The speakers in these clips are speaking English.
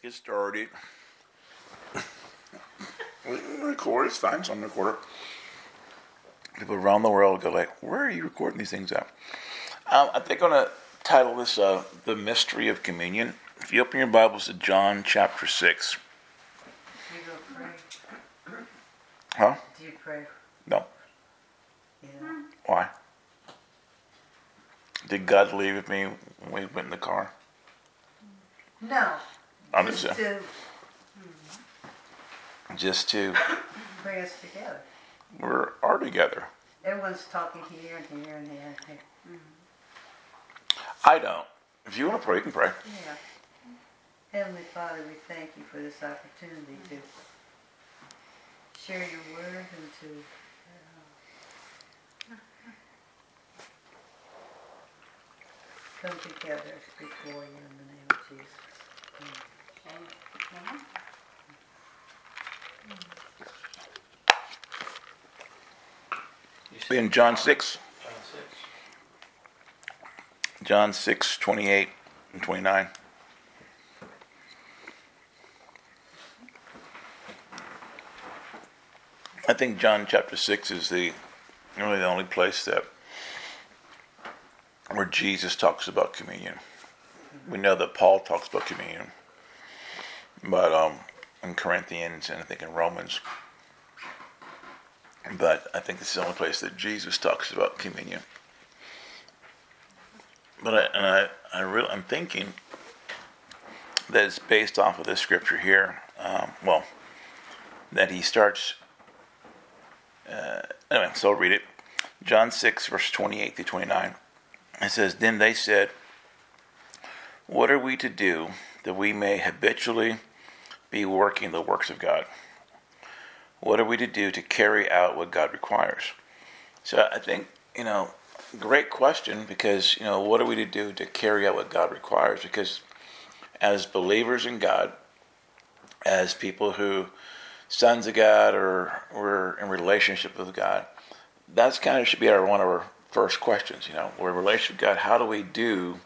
Get started. Record, it's fine, it's on recorder. People around the world go like, where are you recording these things at? I think I'm going to title this The Mystery of Communion. If you open your Bibles to John chapter 6. Do you go pray? Huh? Do you pray? No. Yeah. Why? Did God leave with me when we went in the car? No. I'm just to bring us together. we are together. Everyone's talking here and here and there. I don't. If you want to pray, you can pray. Yeah. Heavenly Father, we thank you for this opportunity to share your word and to come together before you in the name of Jesus. Amen. In John 6. John 6, 28 and 29. I think John chapter 6 is really the only place where Jesus talks about communion. We know that Paul talks about communion, but in Corinthians and I think in Romans. But I think this is the only place that Jesus talks about communion. But I'm thinking that it's based off of this scripture here. That he starts. Anyway, so I'll read it. John 6, verse 28 through 29. It says, "Then they said, 'What are we to do that we may habitually be working the works of God? What are we to do to carry out what God requires?'" So I think, great question, because, what are we to do to carry out what God requires? Because as believers in God, as people who, sons of God, or we're in relationship with God, that's kind of should be one of our first questions. We're in relationship with God. How do we do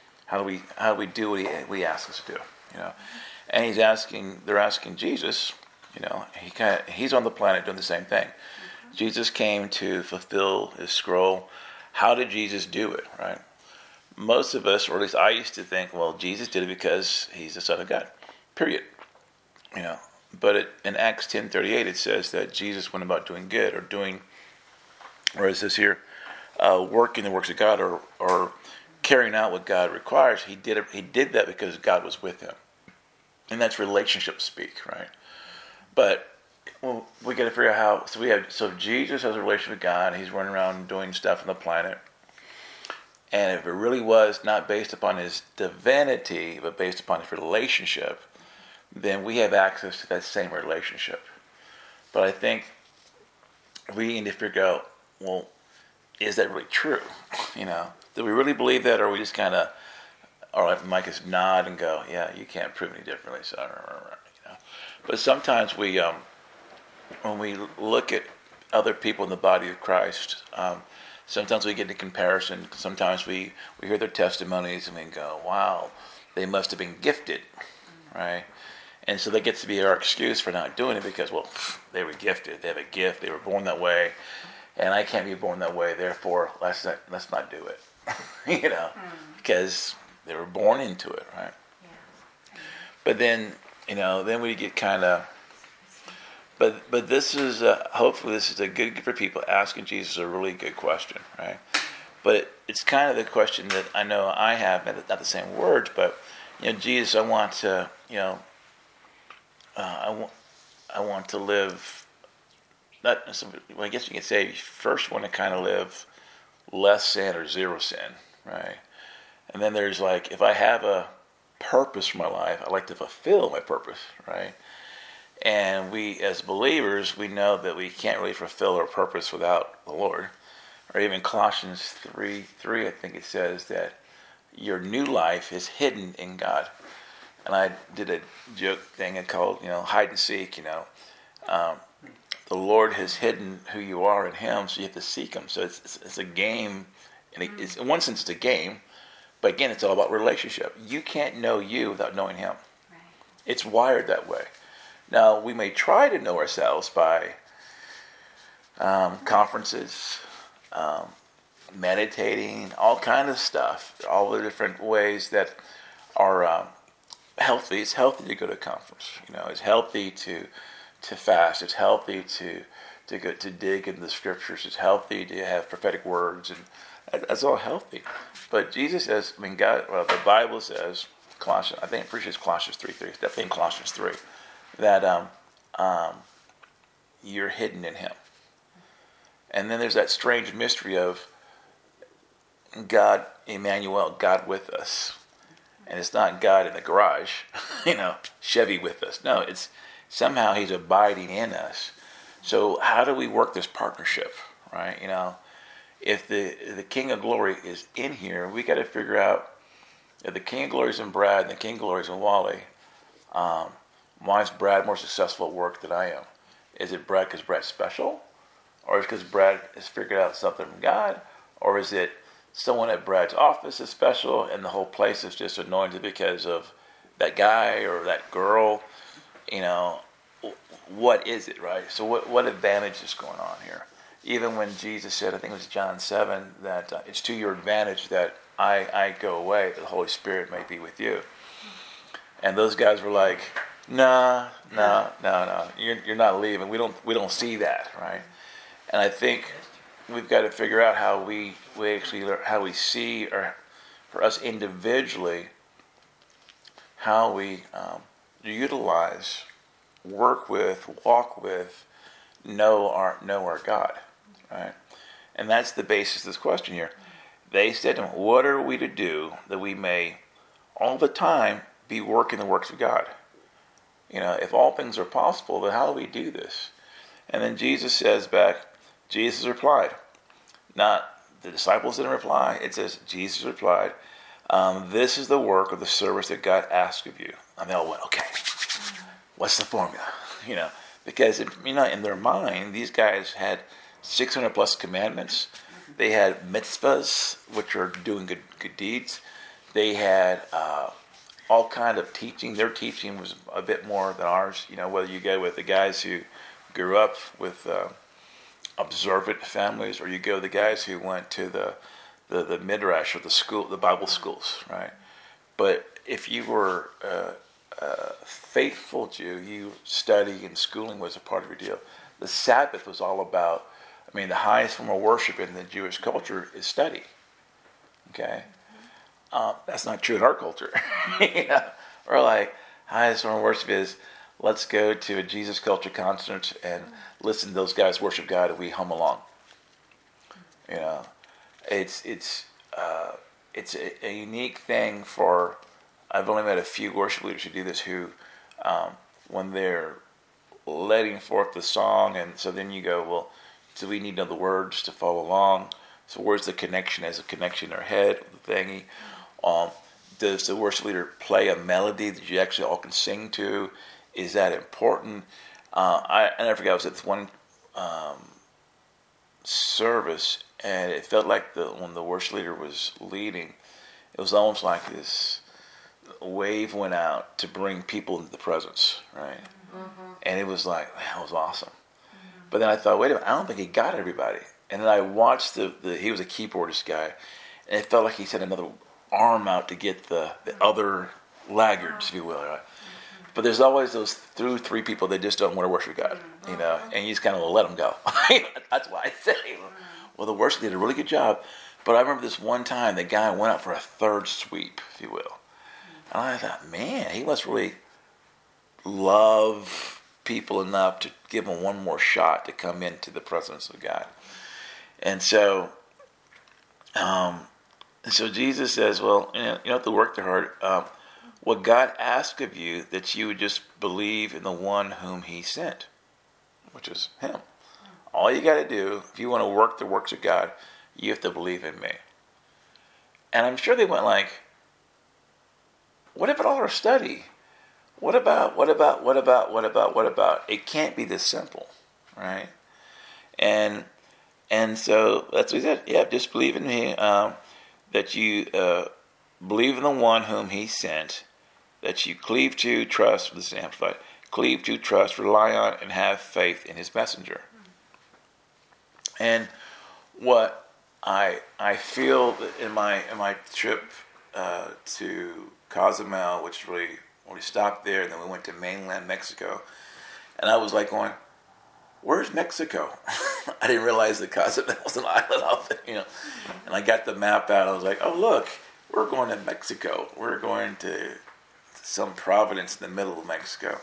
what He asks us to do? And they're asking Jesus. He's on the planet doing the same thing. Jesus came to fulfill His scroll. How did Jesus do it, right? Most of us, or at least I used to think, well, Jesus did it because He's the Son of God, period. But in Acts 10:38, it says that Jesus went about doing good, or it says here, working the works of God, or carrying out what God requires. He did that because God was with Him. And that's relationship speak, right? But we got to figure out how. So Jesus has a relationship with God. He's running around doing stuff on the planet. And if it really was not based upon His divinity, but based upon His relationship, then we have access to that same relationship. But I think we need to figure out, well, is that really true? Do we really believe that, or we just kind of, or like Mike is nod and go, yeah, you can't prove any differently. So, But sometimes when we look at other people in the body of Christ, sometimes we get into comparison. Sometimes we hear their testimonies and we go, wow, they must have been gifted, right? And so that gets to be our excuse for not doing it because, well, they were gifted. They have a gift. They were born that way. And I can't be born that way. Therefore, let's not do it, because they were born into it, right? Yeah. But then, then we get kind of, but this is, hopefully this is a good for people asking Jesus a really good question, right? But it's kind of the question that I know I have, not the same words, but, Jesus, I want to, I want to live, I guess you can say you first want to kind of live less sin or zero sin, right? And then there's like, if I have a purpose for my life, I like to fulfill my purpose, right? And we, as believers, we know that we can't really fulfill our purpose without the Lord. Or even Colossians 3:3, I think it says that your new life is hidden in God. And I did a joke thing called, hide and seek, the Lord has hidden who you are in Him, so you have to seek Him. So it's a game, and it's, in one sense it's a game, but again, it's all about relationship. You can't know you without knowing Him. It's wired that way. Now, we may try to know ourselves by conferences, meditating, all kind of stuff, all the different ways that are healthy. It's healthy to go to a conference. It's healthy to fast. It's healthy to go to dig in the scriptures. It's healthy to have prophetic words, and that's all healthy. But Jesus says, God. Well, the Bible says, Colossians. I think pretty sure it's Colossians 3:3. It's definitely in Colossians 3 that you're hidden in Him. And then there's that strange mystery of God, Emmanuel, God with us. And it's not God in the garage, Chevy with us. No, it's somehow He's abiding in us. So how do we work this partnership, right? If the King of Glory is in here, we got to figure out if the King of Glory is in Brad and the King of Glory is in Wally, why is Brad more successful at work than I am? Is it Brad because Brad's special? Or is it because Brad has figured out something from God? Or is it someone at Brad's office is special and the whole place is just anointed because of that guy or that girl? What is it, right? So what advantage is going on here? Even when Jesus said, I think it was John 7, that it's to your advantage that I go away, that the Holy Spirit may be with you. And those guys were like, no, you're not leaving. We don't see that, right? And I think we've got to figure out how we actually learn, how we see, or for us individually, how we utilize, work with, walk with, know our God, right? And that's the basis of this question here. They said to him, what are we to do that we may all the time be working the works of God? If all things are possible, then how do we do this? And then Jesus says back, Jesus replied. Not the disciples didn't reply. It says Jesus replied, this is the work of the service that God asks of you. And they all went, okay, what's the formula? Because in their mind, these guys had 600 plus commandments. They had mitzvahs, which are doing good deeds. They had all kind of teaching. Their teaching was a bit more than ours. Whether you go with the guys who grew up with observant families, or you go the guys who went to the midrash or the Bible schools, right? But if you were a faithful Jew, you study and schooling was a part of your deal. The Sabbath was all about. The highest form of worship in the Jewish culture is study. Okay, that's not true in our culture. Or like highest form of worship is let's go to a Jesus Culture concert and listen to those guys worship God and we hum along. It's a unique thing for. I've only met a few worship leaders who do this. Who, when they're letting forth the song, and so then you go, well, do we need to know the words to follow along? So where's the connection? As a connection in our head, the thingy. Does the worship leader play a melody that you actually all can sing to? Is that important? I never forget, I was at this one service, and it felt like when the worship leader was leading, it was almost like this wave went out to bring people into the presence, right? Mm-hmm. And it was like, that was awesome. Mm-hmm. But then I thought, wait a minute, I don't think he got everybody. And then I watched he was a keyboardist guy, and it felt like he had another arm out to get the other laggards, if you will, right? But there's always those three people that just don't want to worship God, and you just kind of let them go. That's why I say, well, the worship did a really good job. But I remember this one time, the guy went out for a third sweep, if you will. And I thought, man, he must really love people enough to give them one more shot to come into the presence of God. And so Jesus says, well, you don't have to work too hard. What God asks of you, that you would just believe in the one whom He sent, which is Him. All you got to do, if you want to work the works of God, you have to believe in me. And I'm sure they went like, what about all our study? What about? It can't be this simple, right? And so that's what he said. Yeah, just believe in me, that you believe in the one whom He sent, that you cleave to, trust, this is amplified, cleave to, trust, rely on, and have faith in his messenger. And what I feel in my trip to Cozumel, which really we stopped there, and then we went to mainland Mexico, and I was like going, where's Mexico? I didn't realize that Cozumel was an island out there, And I got the map out. I was like, oh, look, we're going to Mexico. We're going to some province in the middle of Mexico.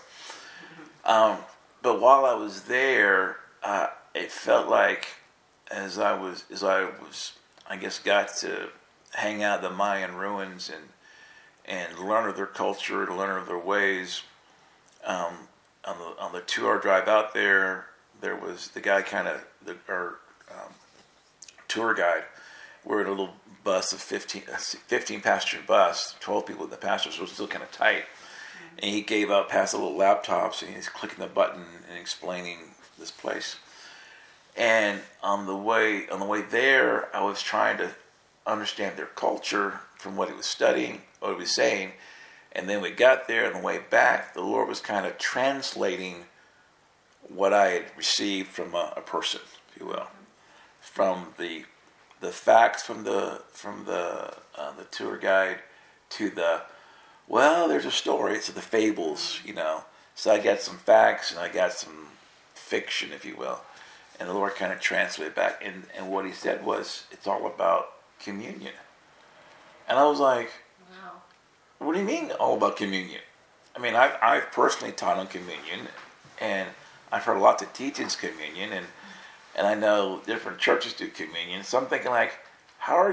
But while I was there, it felt like as I was, I guess, got to hang out at the Mayan ruins and learn of their culture and learn of their ways. On the 2-hour drive out there, there was the guy our tour guide. We're in a little bus of 15 passenger bus, 12 people in the passenger, so it was still kind of tight. And he gave out, passed the little laptops, and he's clicking the button and explaining this place. And on the way there, I was trying to understand their culture from what he was studying, what he was saying. And then we got there, on the way back, the Lord was kind of translating what I had received from a person, if you will, from the facts from the tour guide to there's a story, to the fables, So I got some facts and I got some fiction, if you will, and the Lord kind of translated back. And what he said was, it's all about communion. And I was like, wow. What do you mean all about communion? I mean, I've personally taught on communion, and I've heard lots of teachings communion, and I know different churches do communion. So I'm thinking like, why,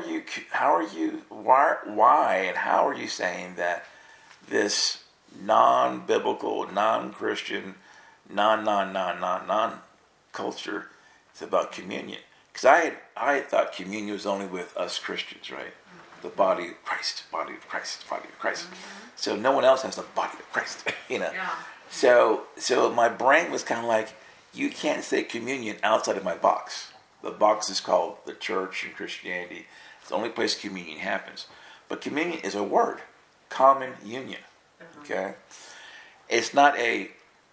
and how are you saying that this non-biblical, non-Christian, non-culture is about communion? Because I had thought communion was only with us Christians, right? The body of Christ, body of Christ, body of Christ. Mm-hmm. So no one else has the body of Christ, Yeah. So my brain was kind of like, you can't say communion outside of my box. The box is called the church and Christianity. It's the only place communion happens. But communion is a word, common union. Okay, it's not a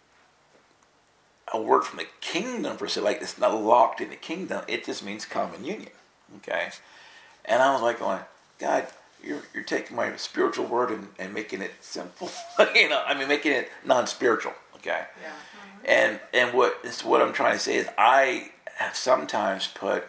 word from the kingdom per se. Like, it's not locked in the kingdom. It just means common union. Okay, and I was like going, God, you're taking my spiritual word and making it simple. Making it non-spiritual. Okay. Yeah. And what I'm trying to say is, I have sometimes put,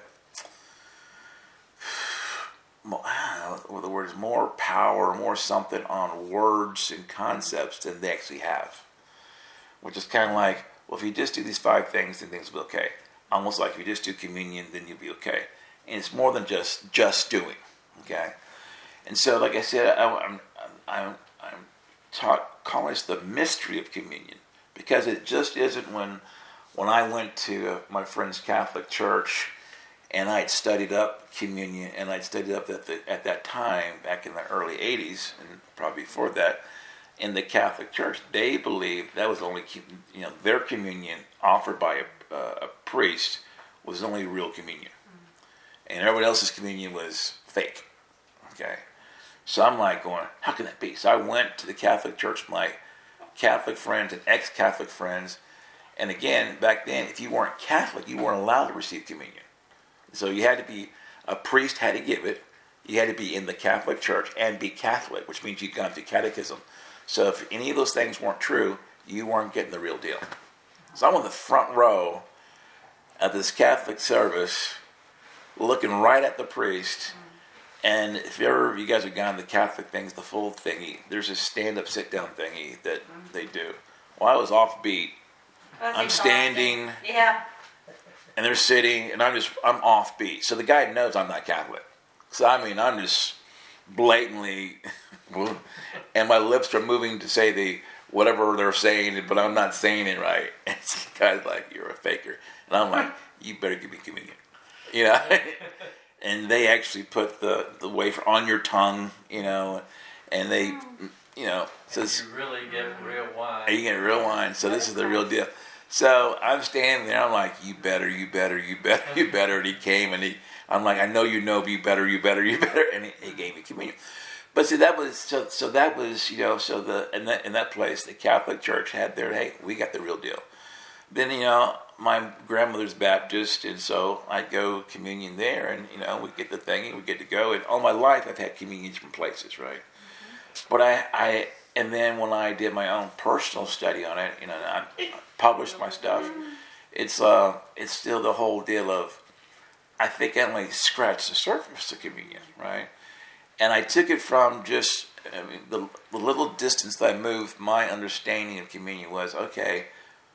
the word is more power, more something on words and concepts than they actually have. Which is kind of like, well, if you just do these 5 things, then things will be okay. Almost like if you just do communion, then you'll be okay. And it's more than just doing. Okay. And so, like I said, I'm calling this the mystery of communion, because it just isn't when I went to my friend's Catholic church and I'd studied up communion, and I'd studied up at that time, back in the early 80s, and probably before that, in the Catholic Church, they believed that was only, their communion offered by a priest was only real communion. And everybody else's communion was fake. Okay? So I'm like going, how can that be? So I went to the Catholic Church with my Catholic friends and ex-Catholic friends. And again, back then, if you weren't Catholic, you weren't allowed to receive communion. So you had to be, a priest had to give it. You had to be in the Catholic Church and be Catholic, which means you'd gone through catechism. So if any of those things weren't true, you weren't getting the real deal. So I'm on the front row at this Catholic service, looking right at the priest. And if ever you guys have gone to the Catholic things, the full thingy, there's a stand-up, sit-down thingy that they do. Well, I was offbeat. I'm standing. Yeah. And they're sitting, and I'm offbeat. So the guy knows I'm not Catholic. So I'm just blatantly, and my lips are moving to say whatever they're saying, but I'm not saying it right. And the guy's like, "You're a faker," and I'm like, "You better give me communion," And they actually put the wafer on your tongue, and they, So you really get real wine. You get real wine. So this is the real deal. So I'm standing there. I'm like, you better. And I'm like, I know you know, but you better. And he gave me communion. But see, that was so that was so the in that place the Catholic Church had their, hey, we got the real deal. Then my grandmother's Baptist, and so I'd go communion there, and we get the thing, and we get to go. And all my life I've had communions from places, right? Mm-hmm. But I and then when I did my own personal study on it, I published my stuff. It's still the whole deal of, I think I only scratched the surface of communion, right? And I took it from just the little distance that I moved. My understanding of communion was, okay,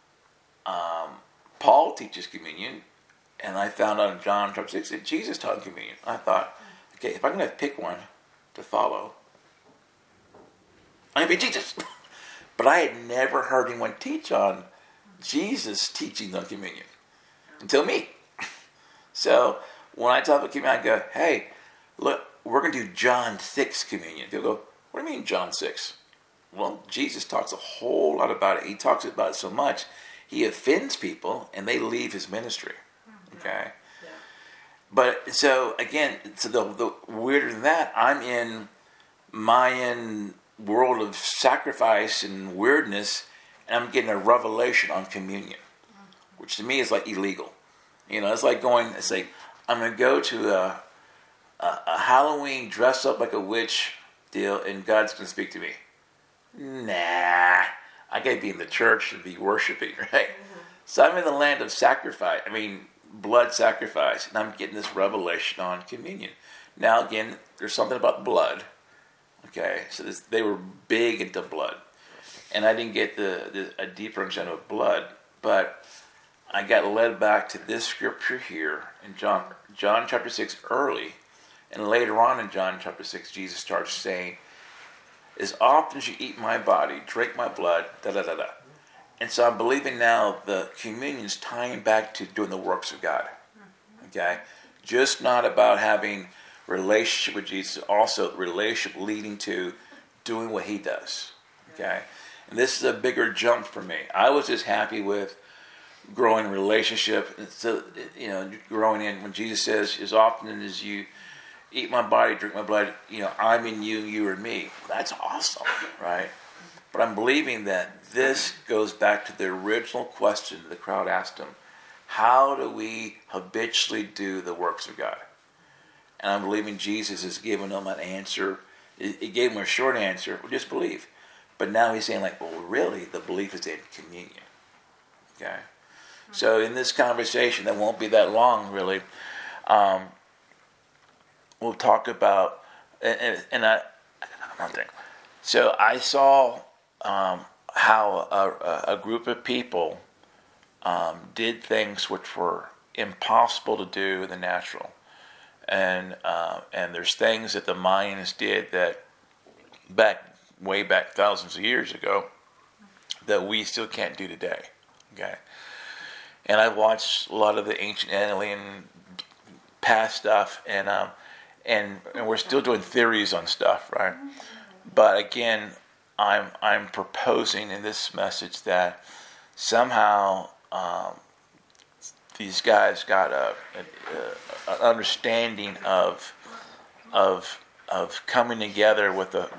Paul teaches communion, and I found out in John chapter 6 that Jesus taught communion. I thought, okay, if I'm going to pick one to follow, I'm going to be Jesus. But I had never heard anyone teach on Jesus' teachings on communion until me. So when I talk about communion, I go, hey, look, we're going to do John 6 communion. People go, what do you mean John 6? Well, Jesus talks a whole lot about it. He talks about it so much, he offends people, and they leave his ministry. Okay? Yeah. But so, again, the weirder than that, I'm in Mayan world of sacrifice and weirdness, and I'm getting a revelation on communion, which to me is like illegal. It's like I'm going to go to a Halloween dress up like a witch deal, and God's going to speak to me. Nah, I got to be in the church and be worshiping, right? Mm-hmm. So I'm in the land of sacrifice. Blood sacrifice, and I'm getting this revelation on communion. Now, again, there's something about blood. Okay, so they were big into blood, and I didn't get a deeper understanding of blood, but I got led back to this scripture here in John chapter 6 early, and later on in John chapter 6, Jesus starts saying, as often as you eat my body, drink my blood, da-da-da-da. And so I'm believing now the communion's tying back to doing the works of God. Okay? Just not about having relationship with Jesus, also relationship leading to doing what he does. Okay? And this is a bigger jump for me. I was just happy with growing relationship. So, growing in when Jesus says, as often as you eat my body, drink my blood, I'm in you, you are in me. That's awesome, right? But I'm believing that this goes back to the original question the crowd asked him. How do we habitually do the works of God? And I'm believing Jesus has given them an answer. He gave them a short answer, well, just believe. But now he's saying, well, really, the belief is in communion. Okay? So in this conversation, that won't be that long, really, we'll talk about, one thing. So I saw how a group of people did things which were impossible to do in the natural. And there's things that the Mayans did that way back thousands of years ago that we still can't do today. Okay, and I've watched a lot of the ancient alien past stuff, and we're still doing theories on stuff, right? But again, I'm proposing in this message that somehow these guys got an understanding of coming together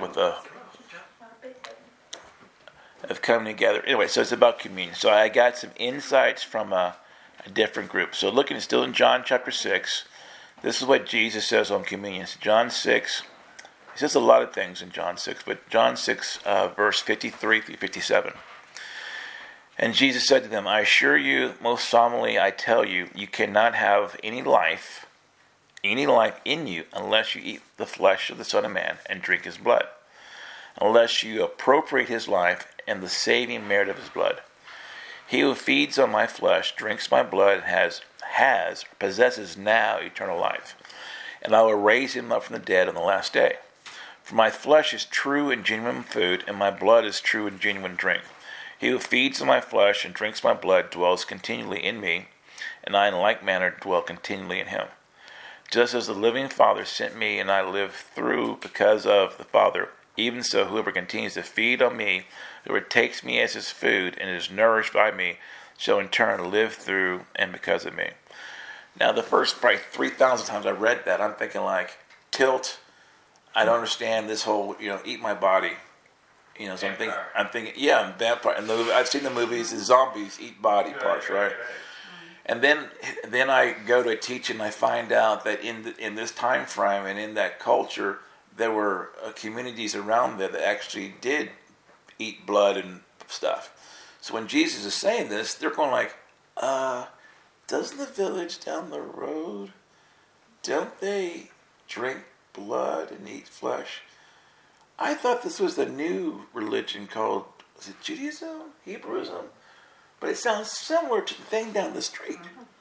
of coming together. Anyway, so it's about communion. So I got some insights from a different group. So looking still in John chapter 6, this is what Jesus says on communion. So John 6, he says a lot of things in John 6, but John 6, verse 53 through 57. And Jesus said to them, I assure you, most solemnly I tell you, you cannot have any life in you unless you eat the flesh of the Son of Man and drink his blood, unless you appropriate his life and the saving merit of his blood. He who feeds on my flesh, drinks my blood, possesses now eternal life, and I will raise him up from the dead on the last day. For my flesh is true and genuine food, and my blood is true and genuine drink. He who feeds on my flesh and drinks my blood dwells continually in me, and I in like manner dwell continually in him. Just as the living Father sent me, and I live through because of the Father, even so whoever continues to feed on me, whoever takes me as his food and is nourished by me, shall in turn live through and because of me. Now the first probably 3,000 times I read that, I'm thinking like, tilt, I don't understand this whole, eat my body. So I'm thinking, yeah, vampire. And I've seen the movies, the zombies eat body parts, right? And then I go to teach and I find out that in this time frame and in that culture, there were communities around there that actually did eat blood and stuff. So when Jesus is saying this, they're going like, doesn't the village down the road, don't they drink blood and eat flesh? I thought this was the new religion called, is it Judaism? Hebrewism? But it sounds similar to the thing down the street.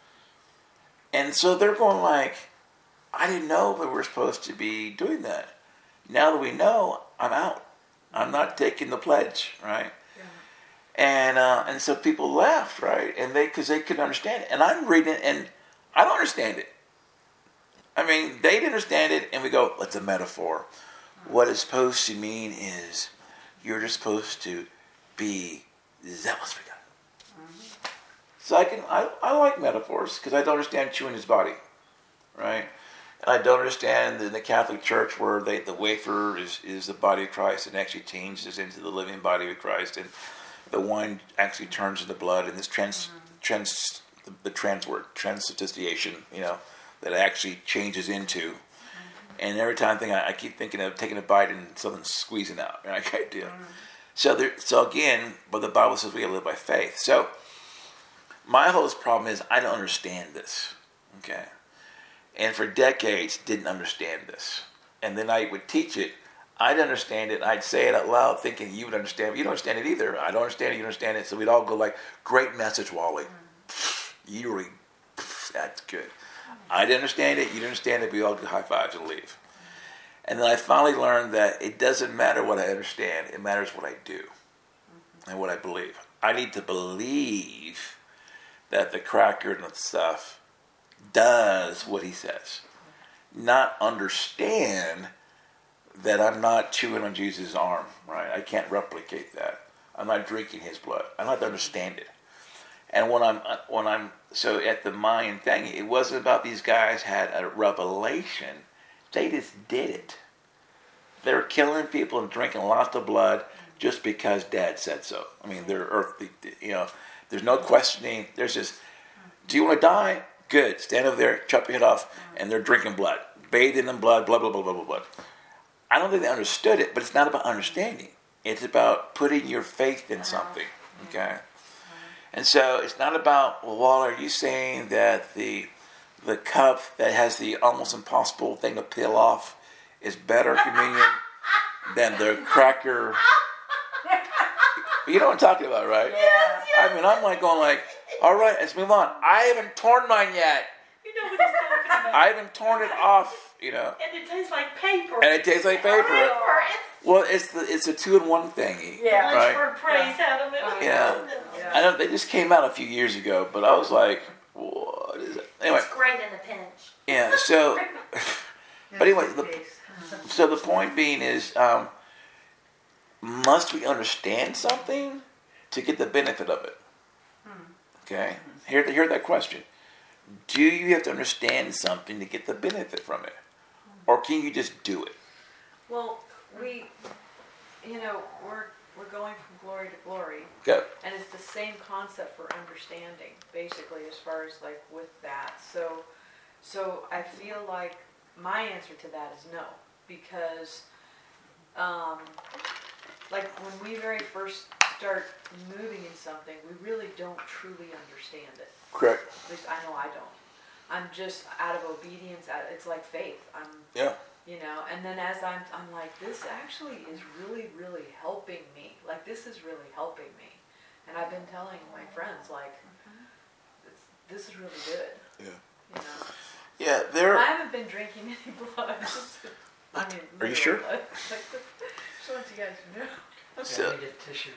And so they're going like, I didn't know that we're supposed to be doing that. Now that we know, I'm out. I'm not taking the pledge, right? Yeah. And so people laughed, right? And because they couldn't understand it. And I'm reading it, and I don't understand it. I mean, they didn't understand it, and we go, it's a metaphor. What it's supposed to mean is you're just supposed to be zealous for God. So I like metaphors because I don't understand chewing his body, right? And I don't understand in the Catholic Church where the wafer is the body of Christ and actually changes into the living body of Christ, and the wine actually turns into blood, and this the transubstantiation, that actually changes into. And every time I keep thinking of taking a bite and something squeezing out, right? I can't do it. So again, but the Bible says we gotta live by faith. So my whole problem is I don't understand this, okay? And for decades, didn't understand this. And then I would teach it. I'd understand it. I'd say it out loud thinking you would understand. But you don't understand it either. I don't understand it. You don't understand it. So we'd all go like, great message, Wally. You really, that's good. I didn't understand it. You didn't understand it. We all do high fives and leave. And then I finally learned that it doesn't matter what I understand. It matters what I do and what I believe. I need to believe that the cracker and the stuff does what he says. Not understand that I'm not chewing on Jesus' arm, right? I can't replicate that. I'm not drinking his blood. I don't have to understand it. And when I'm so at the Mayan thing, it wasn't about these guys had a revelation. They just did it. They were killing people and drinking lots of blood just because Dad said so. I mean, they're earthly, there's no questioning. There's just, do you want to die? Good. Stand over there, chop your head off, and they're drinking blood, bathing in blood, blah, blah, blah, blah, blah, blah. I don't think they understood it, but it's not about understanding. It's about putting your faith in something, okay? And so it's not about, well, Waller, are you saying that the cup that has the almost impossible thing to peel off is better communion than the cracker? You know what I'm talking about, right? Yes. I mean, I'm like going like, all right, let's move on. I haven't torn mine yet. You know what he's talking about. I haven't torn it off, And it tastes like paper. And it tastes like paper. Well, it's a 2-in-1 thingy. Yeah, right? for praise out of it. Yeah. I know they just came out a few years ago, but I was like, what is it? Anyway. It's great in a pinch. Yeah, so, but anyway, so the point being is, must we understand something to get the benefit of it? Okay? Hear that question. Do you have to understand something to get the benefit from it? Or can you just do it? Well, we're going from glory to glory. Okay. And it's the same concept for understanding, basically, as far as like with that. So I feel like my answer to that is no, because like when we very first start moving in something, we really don't truly understand it. Correct. At least I know I don't. I'm just out of obedience. It's like faith. Yeah. And then as I'm like, this actually is really, really helping me. Like, this is really helping me. And I've been telling my friends, like, this is really good. Yeah. Yeah, I haven't been drinking any blood. Are you sure? Blood. Just want you guys to know. So, need a tissue.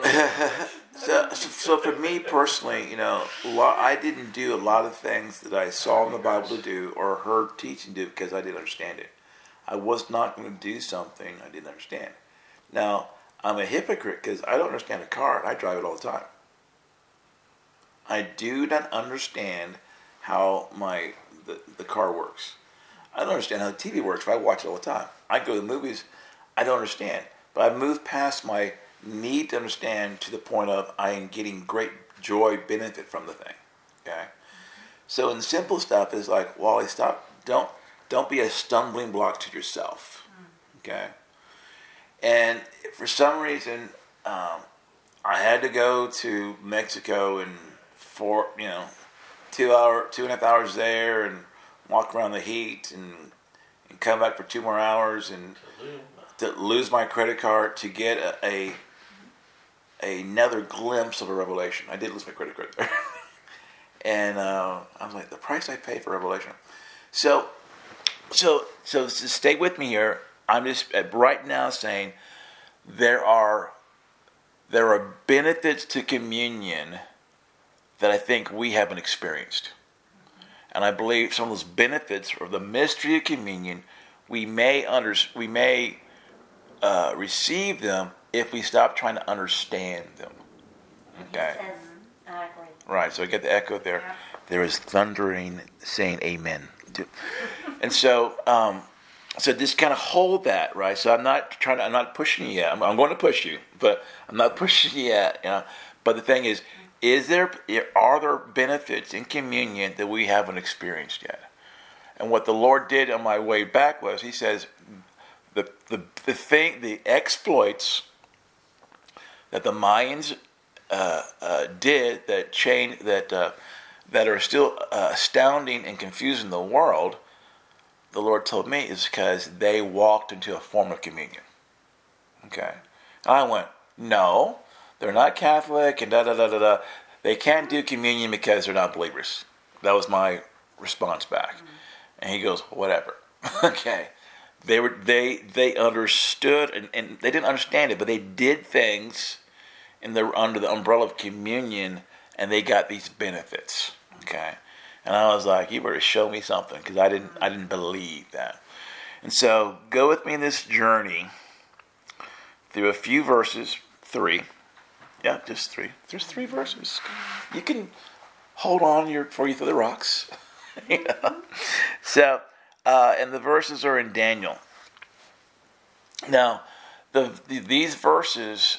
so for me personally, I didn't do a lot of things that I saw in the Bible to do or heard teaching do because I didn't understand it. I was not going to do something I didn't understand. Now, I'm a hypocrite because I don't understand a car and I drive it all the time. I do not understand how the car works. I don't understand how the TV works, but I watch it all the time. I go to the movies, I don't understand. But I've moved past my need to understand to the point of I am getting great joy, benefit from the thing. Okay? So in the simple stuff is like, Wally, stop. Don't be a stumbling block to yourself. Okay? And for some reason, I had to go to Mexico and 2.5 hours there and walk around the heat and come back for 2 more hours and to lose my credit card to get another glimpse of a revelation. I did lose my credit card there. And I was like, the price I pay for revelation. So stay with me here. I'm just right now saying there are benefits to communion that I think we haven't experienced. And I believe some of those benefits of the mystery of communion, we may receive them if we stop trying to understand them. Okay? Yes, I agree. Right, so I get the echo there. Yeah. There is thundering saying amen. And so just kind of hold that, right? So I'm not pushing you yet. I'm going to push you, but I'm not pushing you yet. You know? But the thing is are there benefits in communion that we haven't experienced yet? And what the Lord did on my way back was, He says, the exploits that the Mayans did that are still astounding and confusing the world, the Lord told me, is because they walked into a form of communion. Okay. And I went, no, they're not Catholic and da-da-da-da-da. They can't do communion because they're not believers. That was my response back. And he goes, whatever. Okay. They understood, and they didn't understand it, but they did things under the umbrella of communion, and they got these benefits. Okay. And I was like, you better show me something, because I didn't believe that. And so go with me in this journey through a few verses, 3. Yeah, just 3. There's 3 verses. You can hold on before you throw the rocks. You know? So, and the verses are in Daniel. Now, these verses,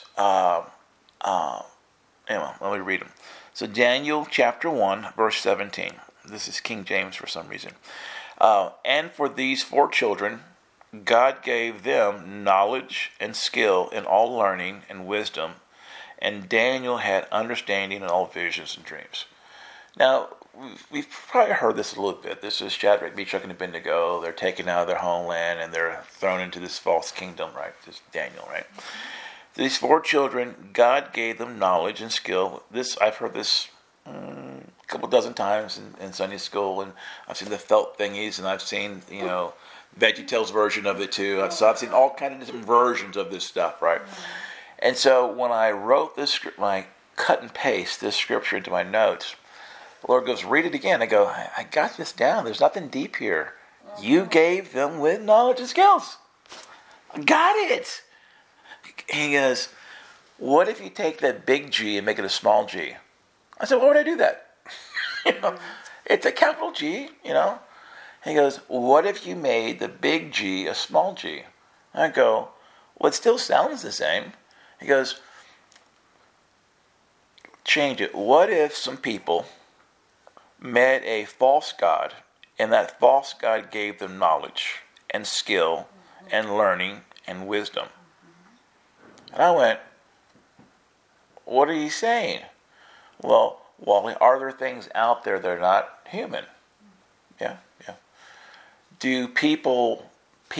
anyway, let me read them. So Daniel chapter 1, verse 17. This is King James for some reason. And for these 4 children, God gave them knowledge and skill in all learning and wisdom, and Daniel had understanding in all visions and dreams. Now, we've probably heard this a little bit. This is Shadrach, Meshach, and Abednego. They're taken out of their homeland and they're thrown into this false kingdom, right? This is Daniel, right? These 4 children, God gave them knowledge and skill. I've heard this a couple dozen times in Sunday school, and I've seen the felt thingies, and I've seen, VeggieTales version of it too. So I've seen all kinds of different versions of this stuff, right? And so when I wrote this script, when I cut and paste this scripture into my notes, the Lord goes, read it again. I go, I got this down. There's nothing deep here. You gave them with knowledge and skills. I got it. And he goes, what if you take that big G and make it a small g? I said, why would I do that? It's a capital G, And he goes, what if you made the big G a small g? I go, well, it still sounds the same. He goes, change it. What if some people met a false god, and that false god gave them knowledge and skill and learning and wisdom? And I went, what are you saying? Well, are there things out there that are not human? Yeah. Do people,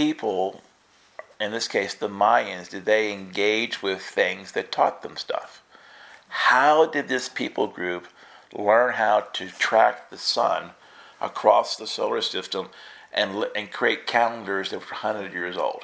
in this case the Mayans, did they engage with things that taught them stuff? How did this people group learn how to track the sun across the solar system and create calendars that were 100 years old?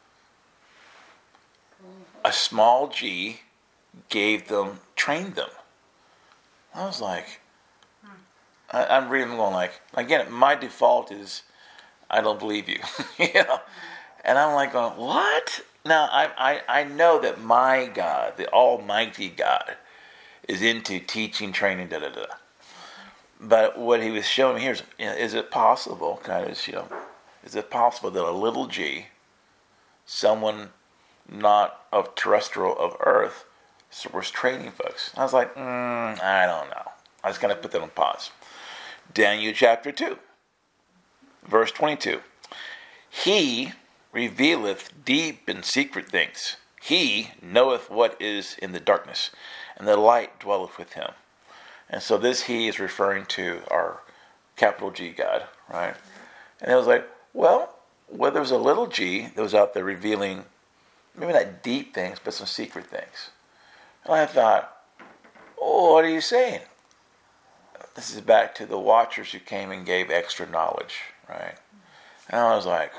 A small g trained them. I was like, I'm reading them going like, again, my default is, I don't believe you. And I'm like going, what? Now, I know that my God, the Almighty God, is into teaching, training, da-da-da. But what he was showing me here is it possible, kind of, is it possible that a little g, someone not of terrestrial, of Earth, was training folks? I was like, I don't know. I was going to put that on pause. Daniel chapter 2, verse 22. He revealeth deep and secret things. He knoweth what is in the darkness, and the light dwelleth with him. And so this he is referring to our capital G God, right? And it was like, well, there was a little g that was out there revealing maybe not deep things, but some secret things. And I thought, oh, what are you saying? This is back to the watchers who came and gave extra knowledge, right? And I was like,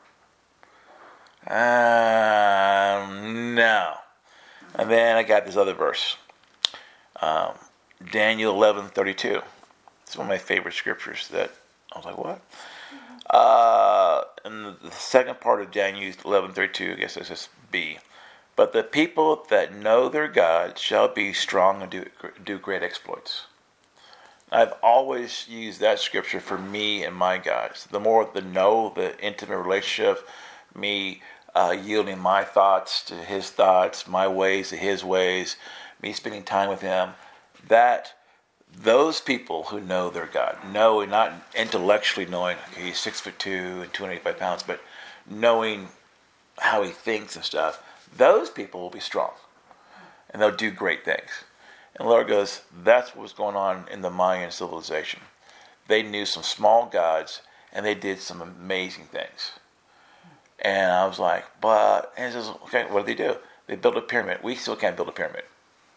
no. And then I got this other verse, Daniel 11:32. It's one of my favorite scriptures that I was like, what? In the second part of Daniel 11:32, I guess it says B. But the people that know their God shall be strong and do great exploits. I've always used that scripture for me and my guys. The more the intimate relationship, me yielding my thoughts to his thoughts, my ways to his ways, me spending time with him, that those people who know their God, knowing, not intellectually knowing, okay, he's 6'2" and 285 pounds, but knowing how he thinks and stuff, those people will be strong. And they'll do great things. And the Lord goes, that's what was going on in the Mayan civilization. They knew some small gods, and they did some amazing things. And I was like, and he says, okay, what did they do? They built a pyramid. We still can't build a pyramid.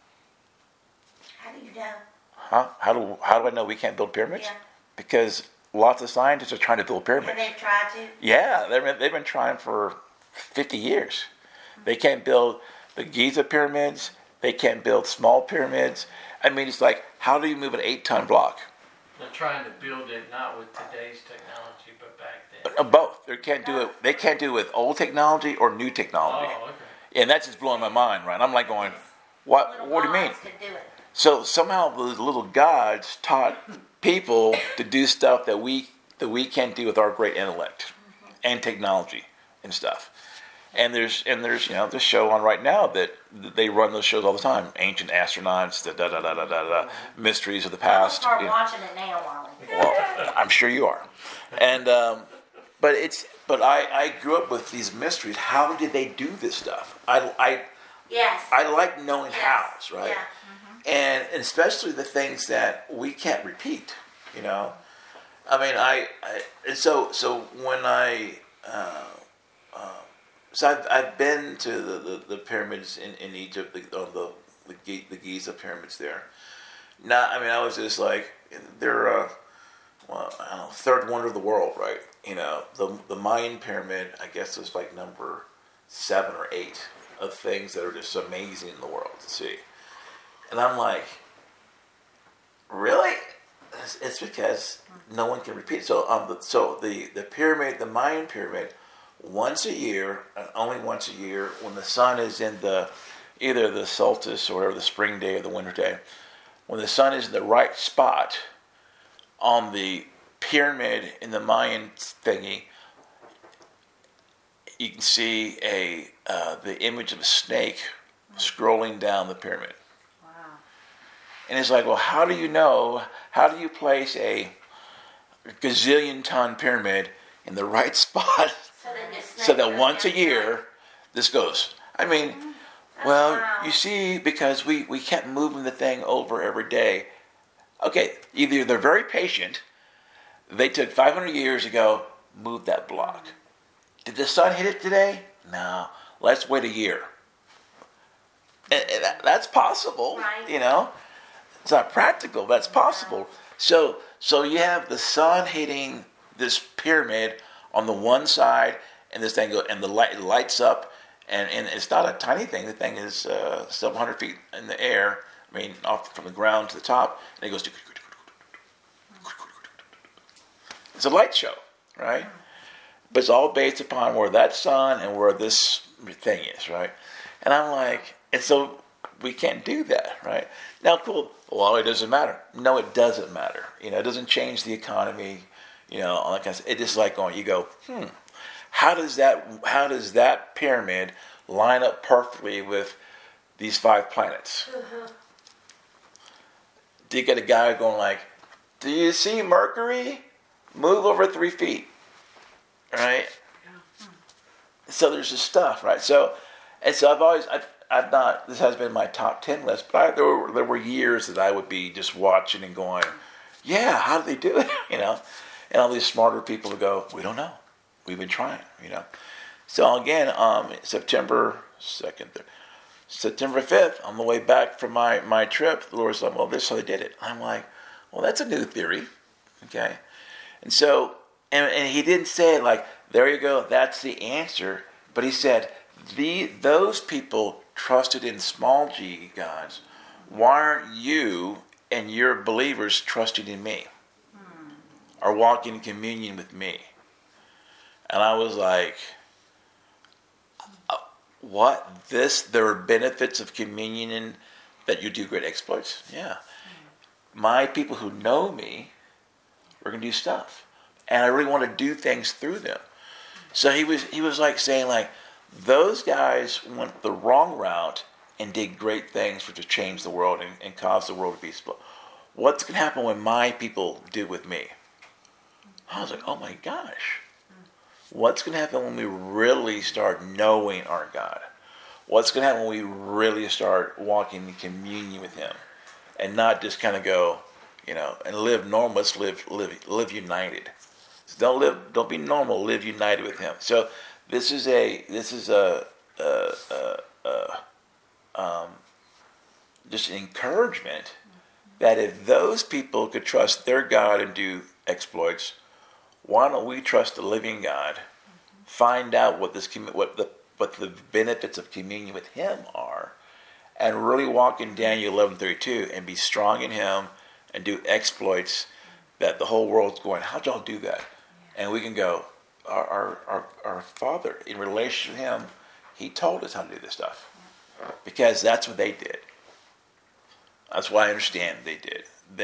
How do you know? Huh? How do I know we can't build pyramids? Yeah. Because lots of scientists are trying to build pyramids. And they've tried to? Yeah, they've been trying for 50 years. They can't build the Giza pyramids. They can't build small pyramids. I mean, it's like, how do you move an 8-ton block? They're trying to build it not with today's technology, but back then. Both. They can't do it. They can't do it with old technology or new technology. Oh, okay. And that's just blowing my mind, right? I'm like going, what? What do you mean? Could do it. So somehow those little gods taught people to do stuff that we can't do with our great intellect and technology and stuff. And there's this show on right now that they run those shows all the time. Ancient astronauts, mysteries of the past. I'm gonna start watching it now, Wally. Well, I'm sure you are. And but I grew up with these mysteries. How did they do this stuff? Yes. I like knowing hows, right? Yeah. And especially the things that we can't repeat, you know. I mean, so when I've been to the pyramids in Egypt, the Giza pyramids there. Now, I mean, I was just like, they're third wonder of the world, right? You know, the Mayan pyramid, I guess, is like number 7 or 8 of things that are just amazing in the world to see. And I'm like, really? It's because no one can repeat. So the pyramid, the Mayan pyramid, once a year, and only once a year, when the sun is in either the solstice or whatever, the spring day or the winter day, when the sun is in the right spot on the pyramid in the Mayan thingy, you can see the image of a snake scrolling down the pyramid. And it's like, well, how do you know? How do you place a gazillion-ton pyramid in the right spot so that once a year this goes? I mean, well, you see, because we kept moving the thing over every day. Okay, either they're very patient. They took 500 years ago, moved that block. Did the sun hit it today? No. Let's wait a year. And that's possible, Right. You know. It's not practical, but it's possible. So you have the sun hitting this pyramid on the one side, and this thing and the light lights up, and it's not a tiny thing. The thing is several hundred feet in the air. I mean, off from the ground to the top, and it goes. It's a light show, right? But it's all based upon where that sun and where this thing is, right? And I'm like, and so we can't do that, right? Now, cool. Well, it doesn't matter. No, it doesn't matter. You know, it doesn't change the economy. you know, all that kind of stuff. It just like going, you go, how does that pyramid line up perfectly with these 5 planets? Do you get a guy going like, do you see Mercury? Move over 3 feet, right? So there's this stuff, right? So I've not, this has been my top 10 list, but there were years that I would be just watching and going, yeah, how do they do it? You know, and all these smarter people would go, we don't know. We've been trying, you know. So again, September 5th, on the way back from my trip, the Lord's like, well, this is how they did it. I'm like, well, that's a new theory, okay? And so, and he didn't say it like, there you go, that's the answer. But he said, those people trusted in small g gods. Why aren't you and your believers trusting in me? Or walking in communion with me? And I was like, what? There are benefits of communion in that you do great exploits? Yeah. My people who know me, we're going to do stuff. And I really want to do things through them. So he was like saying like, those guys went the wrong route and did great things to change the world and cause the world to be split. What's going to happen when my people do with me? I was like, oh my gosh. What's going to happen when we really start knowing our God? What's going to happen when we really start walking in communion with Him? And not just kind of go, you know, and live normal. Let's live united. So don't be normal. Live united with Him. So this is just an encouragement that if those people could trust their God and do exploits, why don't we trust the living God? Find out what the benefits of communion with Him are, and really walk in Daniel 11:32 and be strong in Him and do exploits that the whole world's going, how'd y'all do that? And we can go, our Father, in relation to Him, He told us how to do this stuff. Because that's what they did. That's why I understand they did.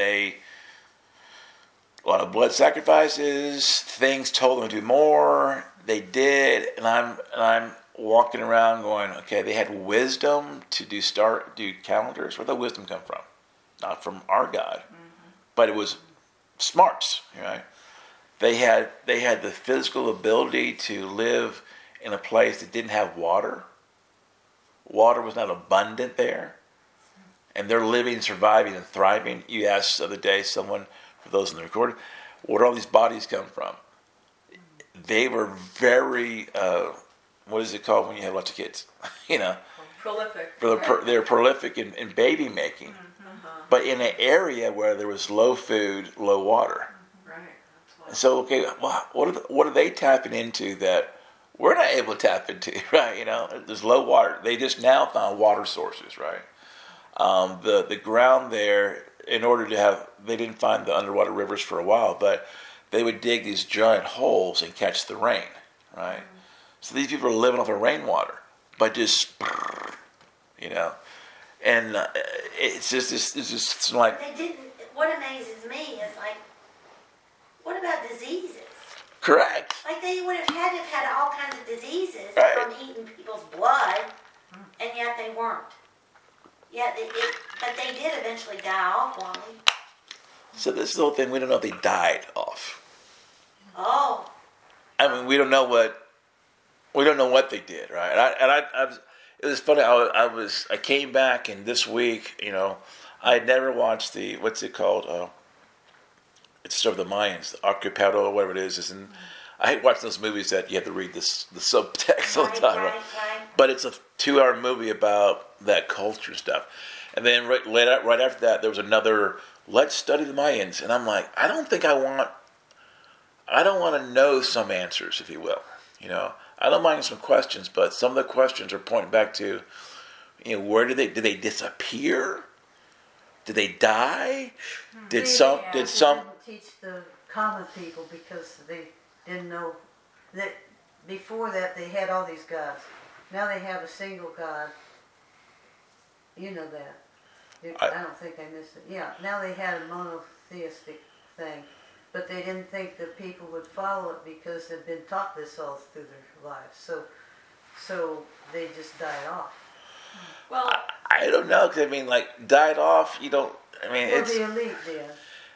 A lot of blood sacrifices, things told them to do more. They did, and I'm walking around going, okay, they had wisdom to do calendars. Where'd that wisdom come from? Not from our God, but it was smarts, right? They had the physical ability to live in a place that didn't have water. Water was not abundant there, and they're living, surviving, and thriving. You asked the other day someone, for those in the recording, where do all these bodies come from? They were very, what is it called when you have lots of kids? You know, Prolific. They're prolific in baby making, but in an area where there was low food, low water. Right. That's So okay, well, what are they tapping into that we're not able to tap into? Right? You know, there's low water. They just now found water sources. Right. The ground there, in order to have, they didn't find the underwater rivers for a while, but they would dig these giant holes and catch the rain, right? So these people are living off of rainwater, but just, you know, and it's just like. They didn't. What amazes me is like, what about diseases? Correct. Like they would have had all kinds of diseases Right. from eating people's blood, and yet they weren't. But they did eventually die off, Wally. So this is the whole thing. We don't know if they died off. Oh. I mean, we don't know what they did, right? It was funny. I came back, and this week, you know, I had never watched what's it called? It's sort of the Mayans, the Archipelago, or whatever it is. And I hate watching those movies that you have to read the subtext all the time, right? But it's a 2-hour movie about that culture stuff. And then right after that, there was another, let's study the Mayans. And I'm like, I don't want to know some answers, if you will. You know, I don't mind some questions, but some of the questions are pointing back to, you know, where did they disappear? Did they die? Did some didn't teach the common people because they didn't know that before that they had all these gods. Now they have a single God. You know that. I don't think I missed it. Yeah, now they had a monotheistic thing. but they didn't think that people would follow it because they'd been taught this all through their lives. So they just died off. Well, I don't know, because I mean, like, died off, you don't, I mean, Well, it's, the elite did.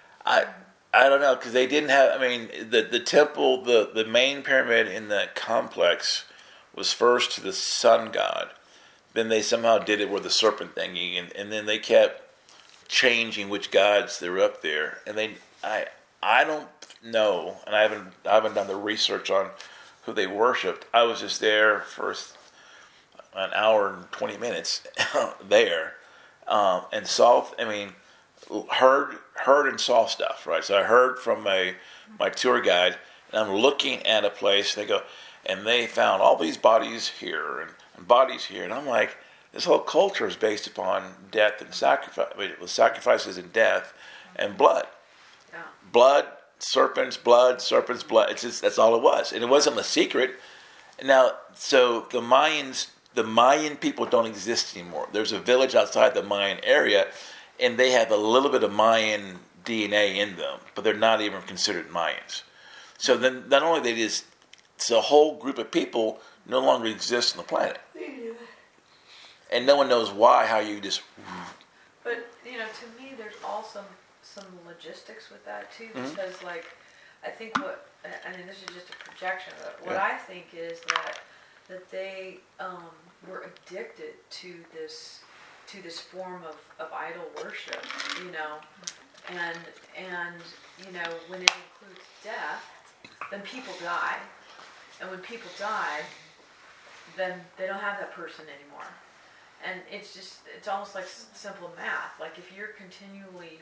I don't know, because they didn't have, I mean, the temple, the main pyramid in the complex was first to the sun god. Then they somehow did it with the serpent thingy, and then they kept changing which gods they were up there. And I don't know, and I haven't done the research on who they worshipped. I was just there for an hour and 20 minutes there, and saw, I mean, heard and saw stuff, right? So I heard from my tour guide, and I'm looking at a place, and they found all these bodies here and bodies here, and I'm like, this whole culture is based upon death and sacrifice. I mean, it was sacrifices and death and blood. yeah. Blood, serpents, blood. It's just, that's all it was, and it wasn't a secret. Now, so the Mayan people don't exist anymore. There's a village outside the Mayan area, and they have a little bit of Mayan DNA in them, but they're not even considered Mayans. So then, not only it's a whole group of people no longer exist on the planet, and no one knows why. How you just, But to me, there's also some logistics with that too, Mhm. because like, I think I mean, this is just a projection, but what Yeah. I think is that they were addicted to this form of idol worship, and when it includes death, then people die, and when people die, then they don't have that person anymore. And it's almost like simple math. Like if you're continually,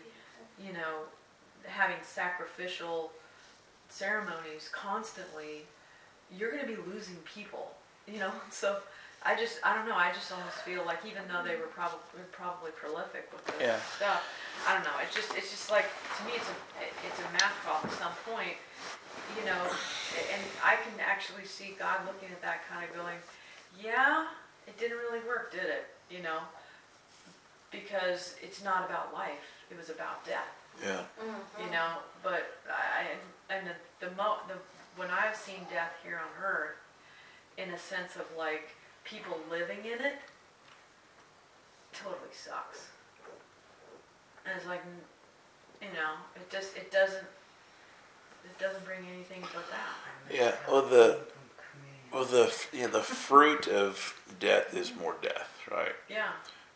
having sacrificial ceremonies constantly, you're going to be losing people, So I don't know. I just almost feel like even though they were probably prolific with this Yeah. stuff, I don't know. It's just like, to me, it's a math problem at some point, and I can actually see God looking at that kind of going, yeah, it didn't really work, did it? Because it's not about life; it was about death. yeah, But when I've seen death here on Earth, in a sense of like people living in it, totally sucks. And it's like, it doesn't bring anything but that. yeah. The fruit of death is more death, right? Yeah.